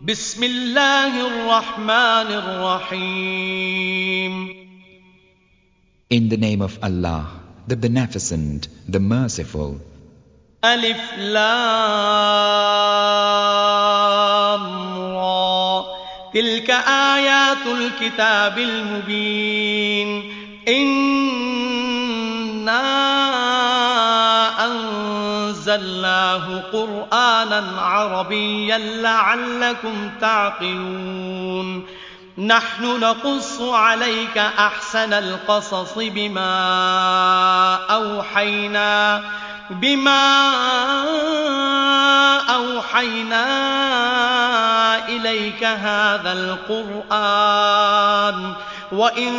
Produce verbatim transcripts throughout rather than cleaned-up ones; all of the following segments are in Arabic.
بسم الله الرحمن الرحيم. In the name of Allah, the Beneficent, the Merciful. ألف لام را تلك آيات الكتاب المبين إنا أنزلناه قرآنا عربيا لعلكم تعقلون نحن نقص عليك أحسن القصص بما أوحينا بما أوحينا إليك هذا القرآن وإن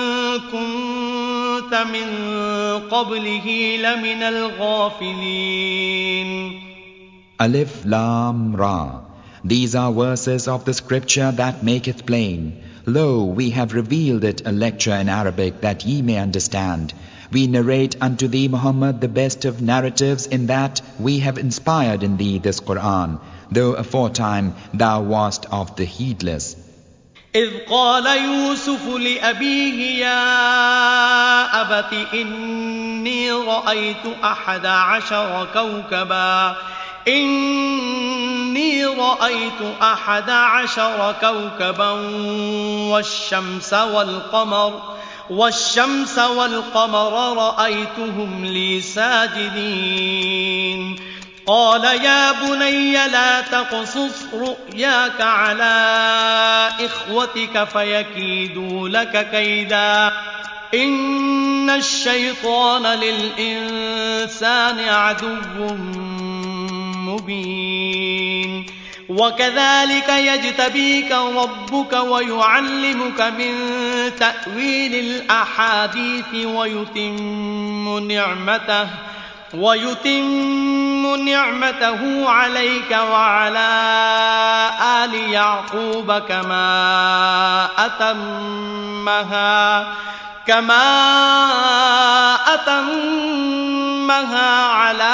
كنت من قبله لمن الغافلين. Alif Lam Ra. These are verses of the scripture that make it plain. Lo, we have revealed it a lecture in Arabic that ye may understand. We narrate unto thee, Muhammad, the best of narratives in that we have inspired in thee this Qur'an, though aforetime thou wast of the heedless. إذ قال يوسف لأبيه يا أبت إني رأيت أحد عشر كوكبا إني رأيت أحد عشر كوكبا والشمس والقمر والشمس والقمر رأيتهم لي ساجدين قال يا بني لا تقصص رؤياك على إخوتك فيكيدوا لك كيدا إن الشيطان للإنسان عدو مبين وكذلك يجتبيك ربك ويعلمك من تأويل الأحاديث ويتم نعمته ويتم نعمته عليك وعلى آل يعقوب كما أتمها كما أتمها على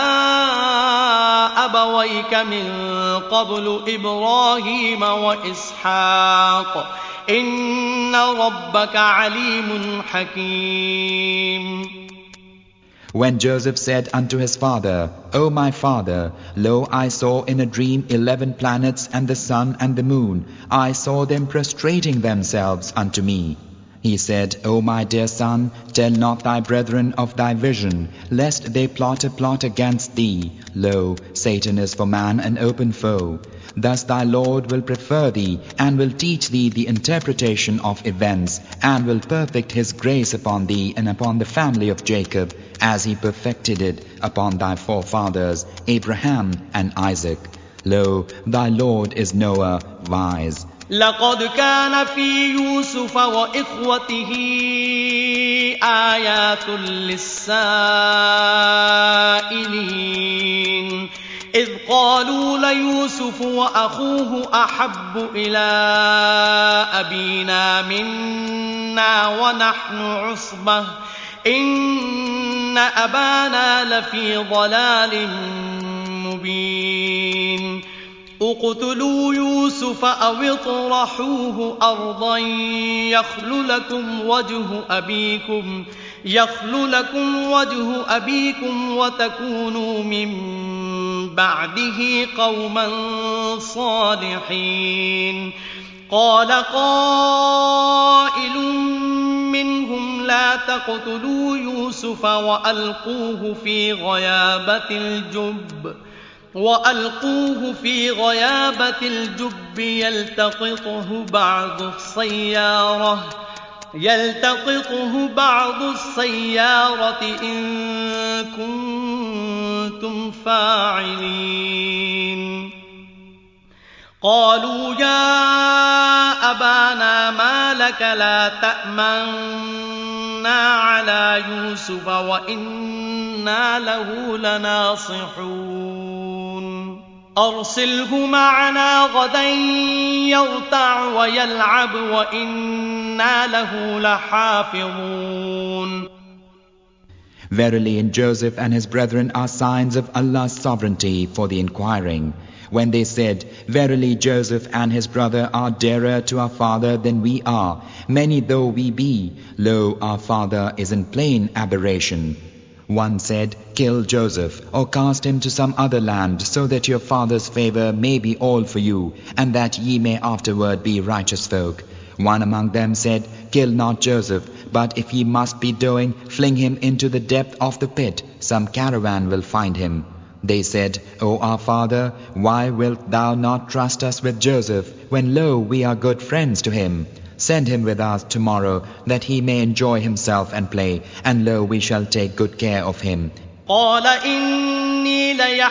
أبويك من قبل إبراهيم وإسحاق إن ربك عليم حكيم. When Joseph said unto his father, O my father, lo, I saw in a dream eleven planets and the sun and the moon. I saw them prostrating themselves unto me. He said, O my dear son, tell not thy brethren of thy vision, lest they plot a plot against thee. Lo, Satan is for man an open foe. Thus thy Lord will prefer thee, and will teach thee the interpretation of events, and will perfect his grace upon thee and upon the family of Jacob, as he perfected it upon thy forefathers, Abraham and Isaac. Lo, thy Lord is knower, wise. لقد كان في يوسف وإخوته آيات للسائلين إذ قالوا ليوسف وأخوه أحب إلى أبينا منا ونحن عصبة إن أبانا لفي ضلال مبين اقتلوا يوسف أو اطرحوه أرضا يخل لكم وجه أبيكم يخل لكم وجه أبيكم وتكونوا من بعده قوما صالحين. قال قائل منهم لا تقتلوا يوسف وألقوه في غيابة الجب وألقوه في غيابة الجب يلتقطه بعض السيارة يلتقطه بعض السيارة إن كنتم فاعلين. قالوا يا أبانا ما لك لا تأمنا على يوسف وإنا له لناصحون أرسله معنا غدا يرتع ويلعب وإنا له لحافظون. Verily in Joseph and his brethren are signs of Allah's sovereignty for the inquiring. when they said, Verily Joseph and his brother are dearer to our father than we are, many though we be, lo, our father is in plain aberration. One said, Kill Joseph, or cast him to some other land, so that your father's favor may be all for you, and that ye may afterward be righteous folk. One among them said, Kill not Joseph, but if ye must be doing, fling him into the depth of the pit, some caravan will find him. They said, O our father, why wilt thou not trust us with Joseph, when lo, we are good friends to him? Send him with us tomorrow, that he may enjoy himself and play, and lo, we shall take good care of him. قال إني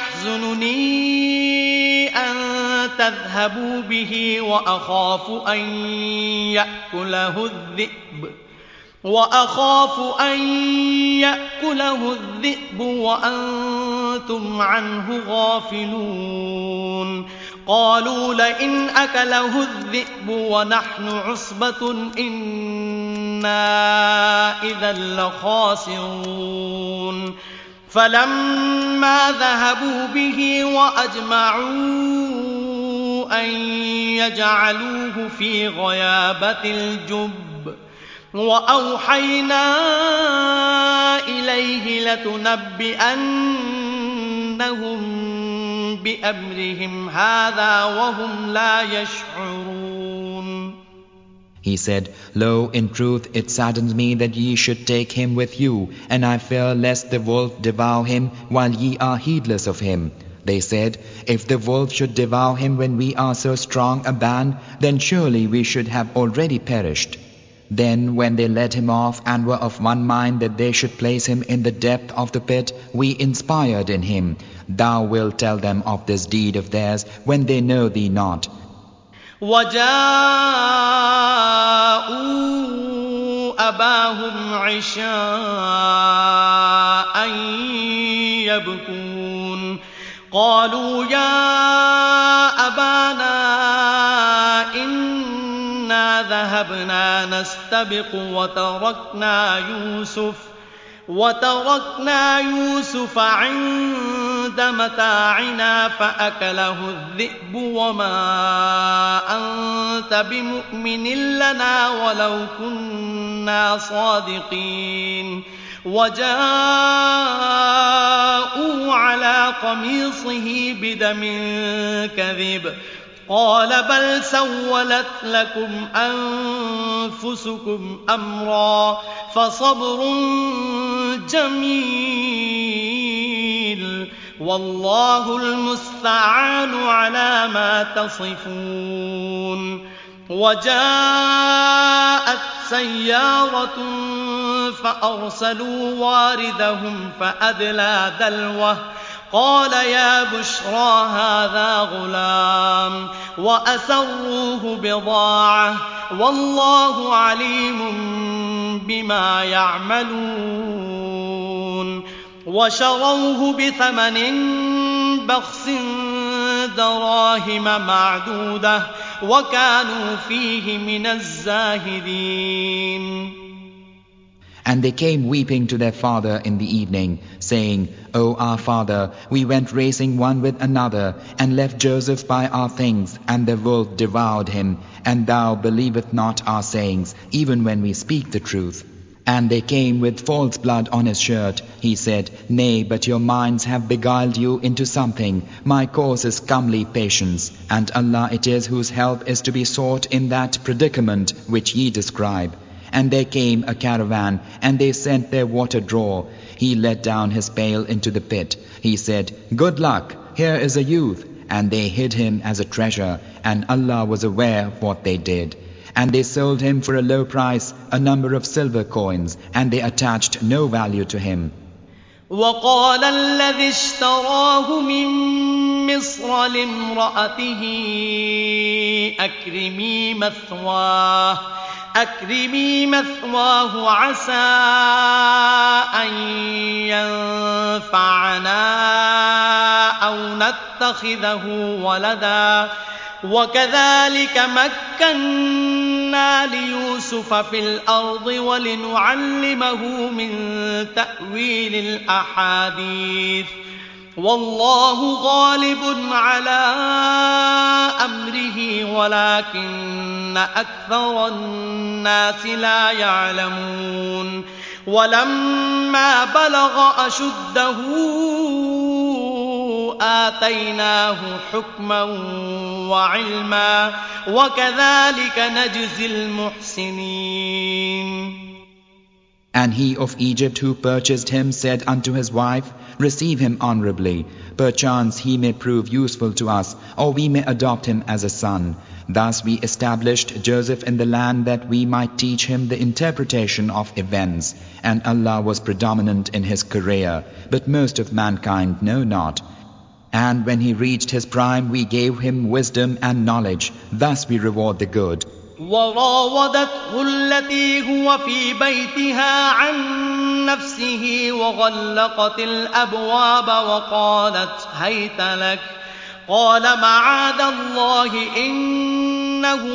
ليحزنني أن تذهبوا به وأخاف أن يأكله الذئب وأخاف أن يأكله الذئب وأنتم عنه غافلون قالوا لئن أكله الذئب ونحن عصبة إنا إذا لخاسرون فلما ذهبوا به وأجمعوا أن يجعلوه في غيابة الجب وأوحينا إليه لتنبئنهم بأمرهم هذا وهم لا يشعرون. He said, Lo, in truth it saddens me that ye should take him with you, and I fear lest the wolf devour him while ye are heedless of him. They said, If the wolf should devour him when we are so strong a band, then surely we should have already perished. Then when they led him off and were of one mind that they should place him in the depth of the pit, we inspired in him. Thou wilt tell them of this deed of theirs when they know thee not. وجاءوا أباهم عشاء يبكون قالوا يا أبانا إنا ذهبنا نستبق وتركنا يوسف وتركنا يوسف عند متاعنا فأكله الذئب وما أنت بمؤمن لنا ولو كنا صادقين وجاءوا على قميصه بدم كذب قال بل سولت لكم أنفسكم أمرا فصبر جميل والله المستعان على ما تصفون. وجاءت سيارة فأرسلوا واردهم فأدلى دلوه قال يا بشرى هذا غلام وأسروه بضاعة والله عليم بما يعملون وشروه بثمن بخس دراهم معدودة وكانوا فيه من الزاهدين. And they came weeping to their father in the evening, saying, O our father, we went racing one with another, and left Joseph by our things, and the wolf devoured him, and thou believest not our sayings, even when we speak the truth. And they came with false blood on his shirt. He said, Nay, but your minds have beguiled you into something. My course is comely patience, and Allah it is whose help is to be sought in that predicament which ye describe. And there came a caravan, and they sent their water drawer. He let down his pail into the pit. He said, Good luck, here is a youth. And they hid him as a treasure, and Allah was aware of what they did. And they sold him for a low price, a number of silver coins, and they attached no value to him. وقال الذي اشتراه من مصر لامرأته أكرمي مثواه أكرمي مثواه عسى أن ينفعنا أو نتخذه ولدا وكذلك مكنا ليوسف في الأرض ولنعلمه من تأويل الأحاديث والله غالب على أمره ولكن أكثر الناس لا يعلمون ولما بلغ أشده آتيناه حكما وعلما وكذلك نجزي المحسنين. And he of Egypt who purchased him said unto his wife, Receive him honorably. Perchance he may prove useful to us, or we may adopt him as a son. Thus we established Joseph in the land that we might teach him the interpretation of events. And Allah was predominant in his career, but most of mankind know not. And when he reached his prime, we gave him wisdom and knowledge. Thus we reward the good. وراودته التي هو في بيتها عن نفسه وغلقت الأبواب وقالت هيت لك قال معاذ الله إنه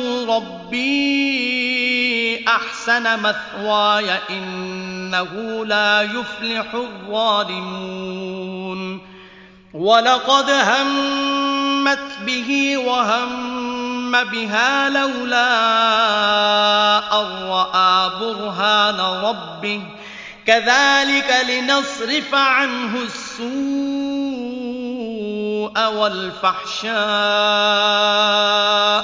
ربي أحسن مثواي إنه لا يفلح الظالمون ولقد همت به وهم بها لولا أن رأى برهان ربه كذلك لنصرف عنه السوء والفحشاء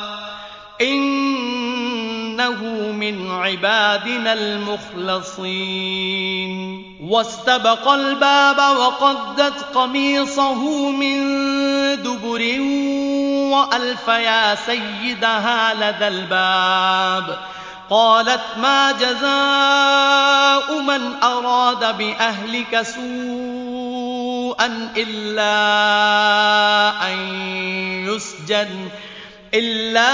إنه من عبادنا المخلصين. واستبق الباب وقدت قميصه من دبر وألف يا سيدها لدى الباب قالت ما جزاء من أراد بأهلك سوءا إلا أن يسجن إلا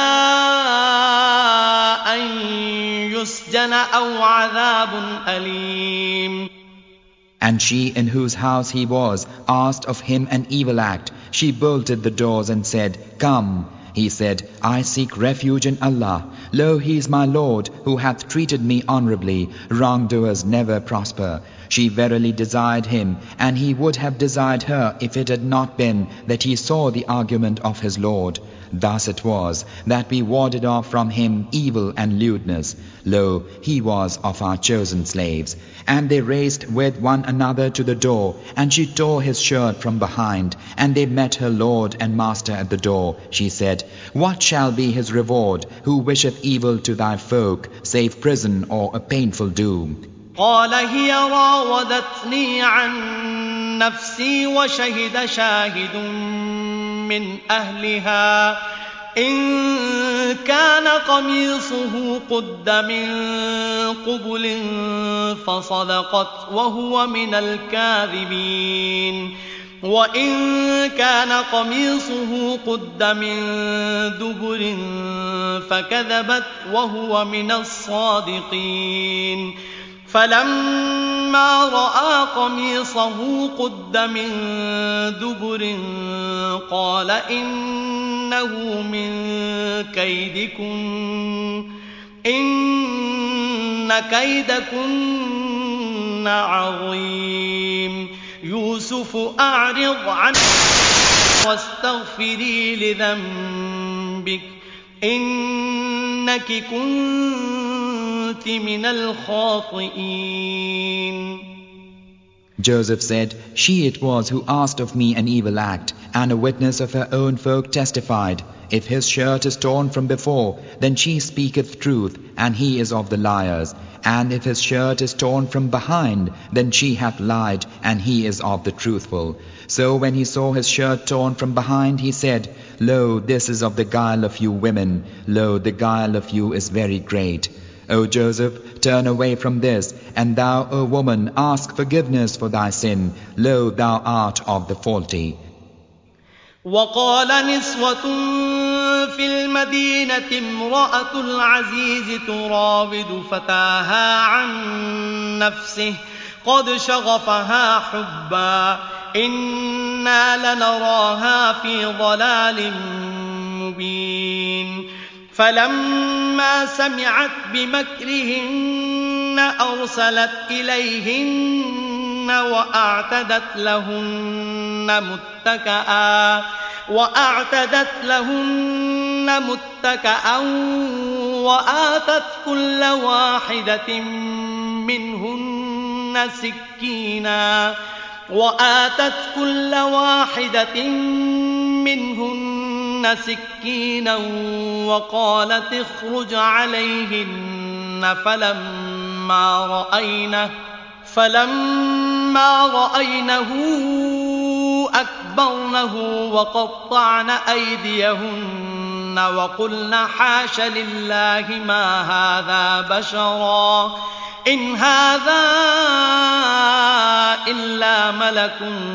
أن يسجن أو عذاب أليم. And she in whose house he was asked of him an evil act. She bolted the doors and said, Come. He said, I seek refuge in Allah. Lo, he is my Lord, who hath treated me honorably. Wrongdoers never prosper. She verily desired him, and he would have desired her if it had not been that he saw the argument of his Lord. Thus it was that we warded off from him evil and lewdness. Lo, he was of our chosen slaves. And they raced with one another to the door, and she tore his shirt from behind, and they met her Lord and Master at the door. She said, What shall be his reward, who wisheth evil to thy folk, save prison or a painful doom? قال هي راودتني عن نفسي وشهد شاهد من أهلها إن كان قميصه قد من قبل فصدقت وهو من الكاذبين وإن كان قميصه قد من دبر فكذبت وهو من الصادقين فلما رأى قميصه قد من دبر قال إنه من كيدكن إن كيدكن عظيم يوسف أعرض عنه واستغفري لذنبك إنك كنت من الخاطئين. Joseph said, She it was who asked of me an evil act, and a witness of her own folk testified, If his shirt is torn from before, then she speaketh truth, and he is of the liars. And if his shirt is torn from behind, then she hath lied, and he is of the truthful. So when he saw his shirt torn from behind, he said, Lo, this is of the guile of you women. Lo, the guile of you is very great. O Joseph, turn away from this, and thou, O woman, ask forgiveness for thy sin. Lo, thou art of the faulty. وقال نسوة في المدينة امرأة العزيز تراود فتاها عن نفسه قد شغفها حبا إنا لنراها في ضلال مبين فلما سمعت بمكرهن أرسلت إليهن وأعتدت لهن متكئا وأعتدت لهن متكأ وآتت كل واحدة منهن سكينا وآتت كل واحدة منهن سكينا وقالت اخرج عليهن فلما رأينه فلما رأينه أكبرنه وقطعن أيديهن وقلن حاش لله ما هذا بشرا إن هذا إلا ملك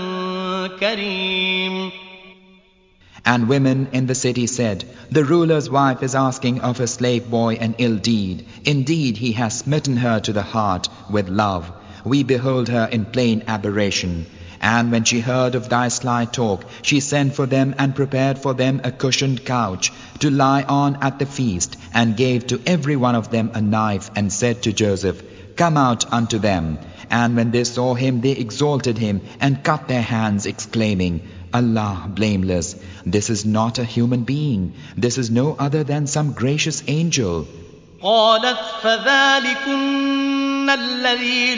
كريم. And women in the city said, the ruler's wife is asking of her slave boy an ill deed. Indeed, he has smitten her to the heart with love. We behold her in plain aberration. And when she heard of thy sly talk, she sent for them and prepared for them a cushioned couch to lie on at the feast, and gave to every one of them a knife, and said to Joseph, come out unto them. And when they saw him, they exalted him, and cut their hands, exclaiming, Allah blameless, this is not a human being, this is no other than some gracious angel. قالت فذلكن الذي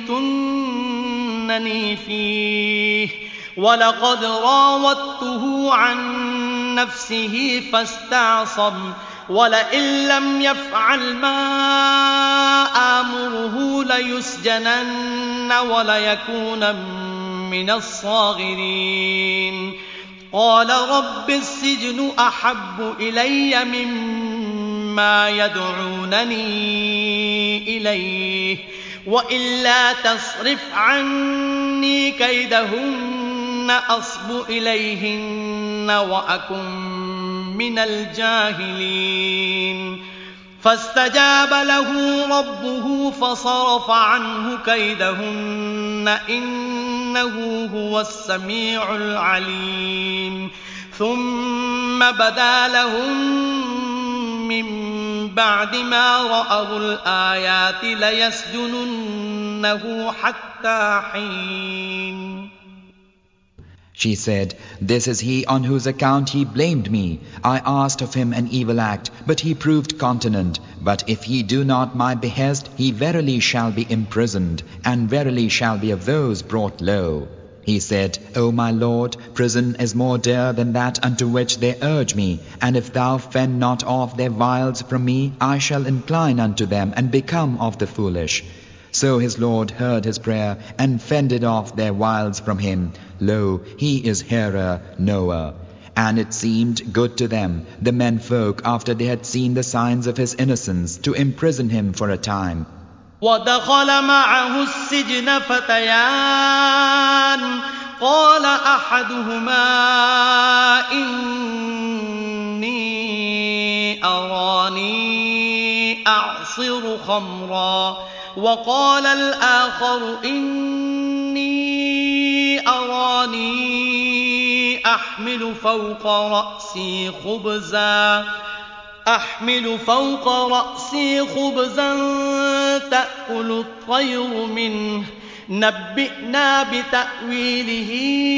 لمتنني فيه ولقد راودته عن نفسه فاستعصم ولئن لم يفعل ما آمره ليسجنن وليكون من الصاغرين. قال رب السجن أحب إلي مما يدعونني إليه وإلا تصرف عني كيدهن أصب إليهن وأكن من الجاهلين. فاستجاب له ربه فصرف عنه كيدهن إنه هو السميع العليم. ثم بدا لهم من بعد ما رأوا الآيات ليسجننه حتى حين. She said, this is he on whose account he blamed me. I asked of him an evil act, but he proved continent. But if ye do not my behest, he verily shall be imprisoned, and verily shall be of those brought low. He said, O my Lord, prison is more dear than that unto which they urge me, and if thou fend not off their wiles from me, I shall incline unto them and become of the foolish. So his Lord heard his prayer and fended off their wiles from him. Lo, he is hearer, knower. And it seemed good to them, the men folk, after they had seen the signs of his innocence, to imprison him for a time. ودخل معه السجن فتيان قال أحدهما إني أراني أعصر خمرا وقال الآخر إني أراني أحمل فوق رأسي خبزا أحمل فوق رأسي خبزا تأكل الطير منه نبئنا بتأويله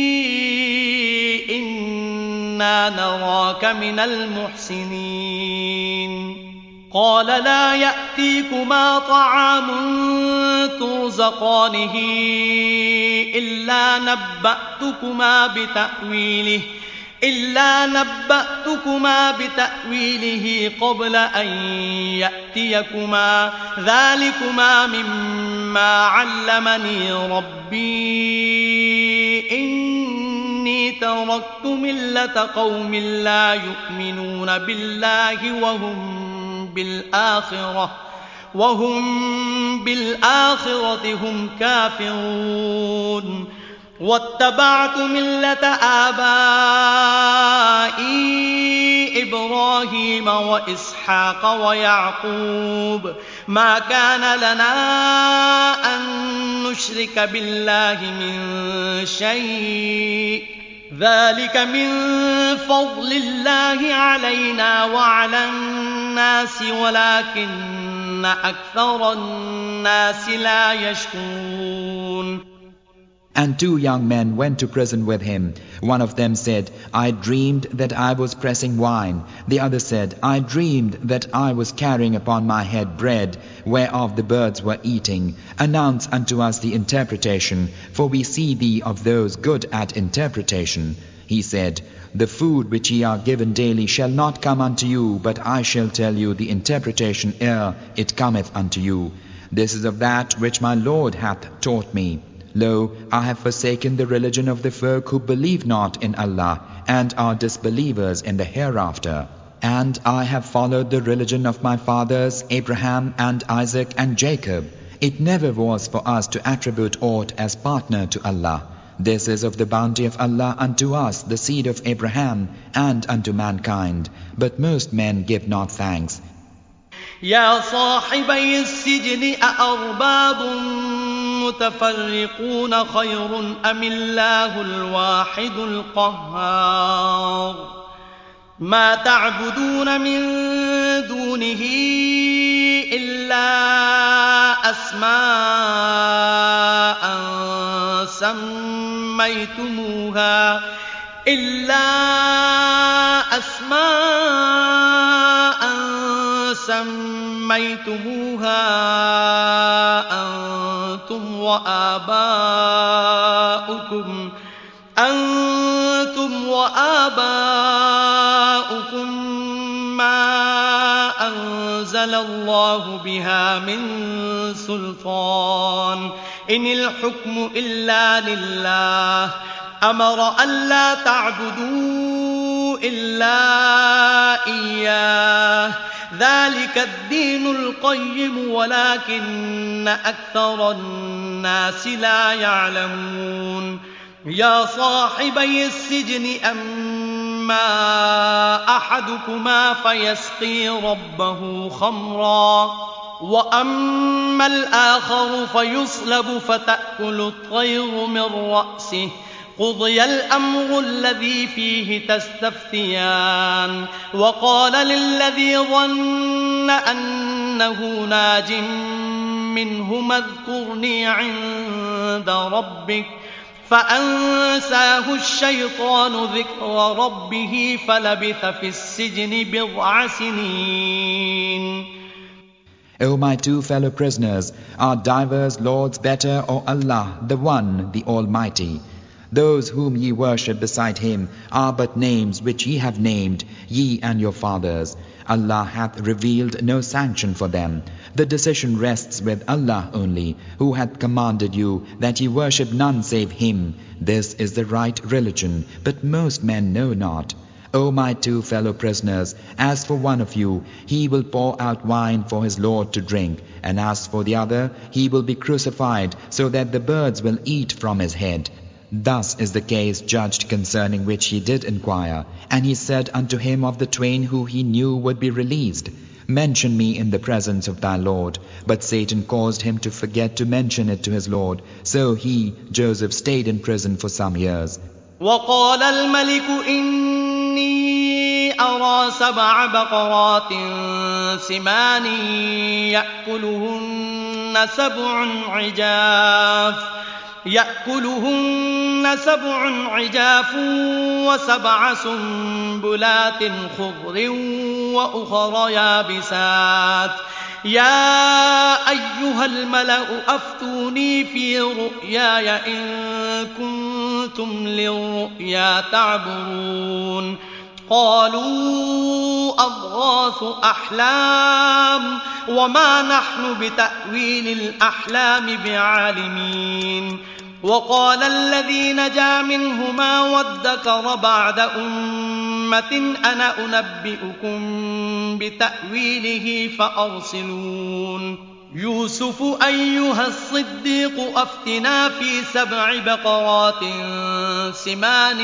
إنا نراك من المحسنين. قال لا يأتيكما طعام ترزقانه إلا نبأتكما بتأويله إلا نبأتكما بتأويله قبل أن يأتيكما ذلكما مما علمني ربي إني تركت ملة قوم لا يؤمنون بالله وهم بالآخرة وهم بالآخرة هم كافرون. واتبعت ملة آبائي إبراهيم وإسحاق ويعقوب ما كان لنا أن نشرك بالله من شيء ذلك من فضل الله علينا وعلى الناس ولكن أكثر الناس لا يشكرون. And two young men went to prison with him. One of them said, I dreamed that I was pressing wine. The other said, I dreamed that I was carrying upon my head bread, whereof the birds were eating. Announce unto us the interpretation, for we see thee of those good at interpretation. He said, The food which ye are given daily shall not come unto you, but I shall tell you the interpretation ere it cometh unto you. This is of that which my Lord hath taught me. Lo, I have forsaken the religion of the folk who believe not in Allah, and are disbelievers in the hereafter. And I have followed the religion of my fathers, Abraham and Isaac and Jacob. It never was for us to attribute aught as partner to Allah. This is of the bounty of Allah unto us, the seed of Abraham, and unto mankind. But most men give not thanks. يا صاحبي السجن أأرباب متفرقون خير أم الله الواحد القهار ما تعبدون من دونه إلا أسماء سميتموها إلا أسماء سميتموها أنتم وآباؤكم أنتم وآباؤكم ما أنزل الله بها من سلطان إن الحكم إلا لله أمر ألا تعبدوا إلا إياه ذلك الدين القيم ولكن أكثر الناس لا يعلمون يا صاحبي السجن أما أحدكما فيسقي ربه خمرا وأما الآخر فيصلب فتأكل الطير من رأسه قضي الأمر الذي فيه تستفتيان وقال للذي ظن أنه ناج منهما اذكرني عند ربك فأنساه الشيطان ذكر ربه فلبث في السجن بضع سنين. O my two fellow prisoners, are divers lords better or Allah, the One, the Almighty? Those whom ye worship beside Him are but names which ye have named, ye and your fathers. Allah hath revealed no sanction for them. The decision rests with Allah only, who hath commanded you that ye worship none save Him. This is the right religion, but most men know not. O my two fellow prisoners, as for one of you, he will pour out wine for his Lord to drink, and as for the other, he will be crucified, so that the birds will eat from his head. Thus is the case judged concerning which he did inquire. And he said unto him of the twain who he knew would be released, Mention me in the presence of thy Lord. But Satan caused him to forget to mention it to his Lord. So he, Joseph, stayed in prison for some years. وقال الملك إني أرى سبع بقرات سمان يأكلهن سبع عجاف يأكلهن سبع عجاف وسبع سنبلات خضر وأخر يابسات يا أيها الملأ أفتوني في رؤياي إن كنتم للرؤيا تعبرون قالوا أضغاث أحلام وما نحن بتأويل الأحلام بعالمين وقال الذي نجا منهما وادكر بعد أمة أنا أنبئكم بتأويله فأرسلون يوسف أيها الصديق أفتنا في سبع بقرات سمان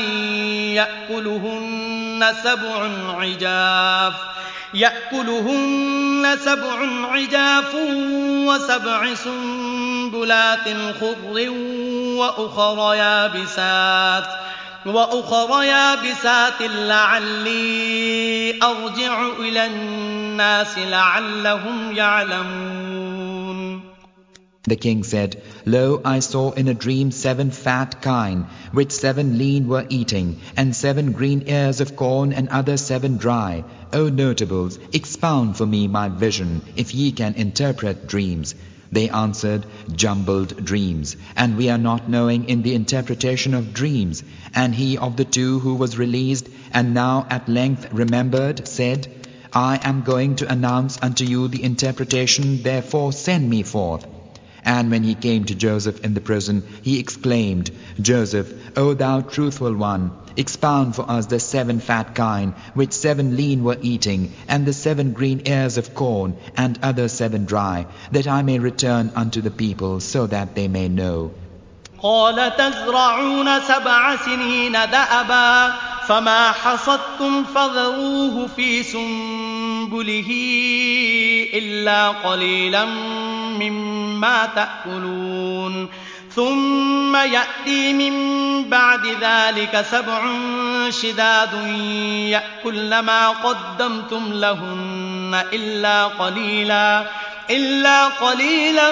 يأكلهن سبع عجاف يأكلهن سبع عجاف وسبع سنبلات خضر وأخر يابسات وأخر يابسات لعلي أرجع إلى الناس لعلهم يعلمون The king said, Lo, I saw in a dream seven fat kine, which seven lean were eating, and seven green ears of corn, and other seven dry. O notables, expound for me my vision, if ye can interpret dreams. They answered, Jumbled dreams, and we are not knowing in the interpretation of dreams. And he of the two who was released, and now at length remembered, said, I am going to announce unto you the interpretation, therefore send me forth. And when he came to Joseph in the prison, he exclaimed, Joseph, O thou truthful one, expound for us the seven fat kine, which seven lean were eating, and the seven green ears of corn, and other seven dry, that I may return unto the people, so that they may know. قال تزرعون سبع سنين دأبا فما حصدتم فذروه في سنبله إلا قليلا مما تأكلون ثم يأتي من بعد ذلك سبع شداد يأكلن ما قدمتم لهن إلا قليلا إلا قليلا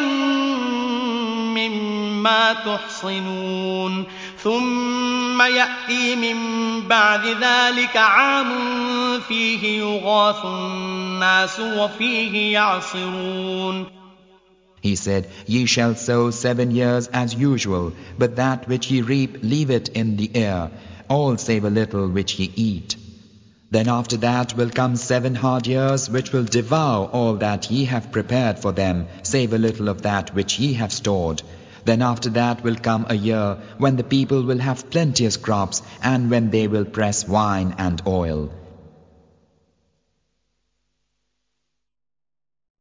مما تحصنون ثم يأتي من بعد ذلك عام فيه يغاث الناس وفيه يعصرون. He said, Ye shall sow seven years as usual, but that which ye reap leave it in the air, all save a little which ye eat. Then after that will come seven hard years, which will devour all that ye have prepared for them, save a little of that which ye have stored. Then after that will come a year when the people will have plenteous crops, and when they will press wine and oil.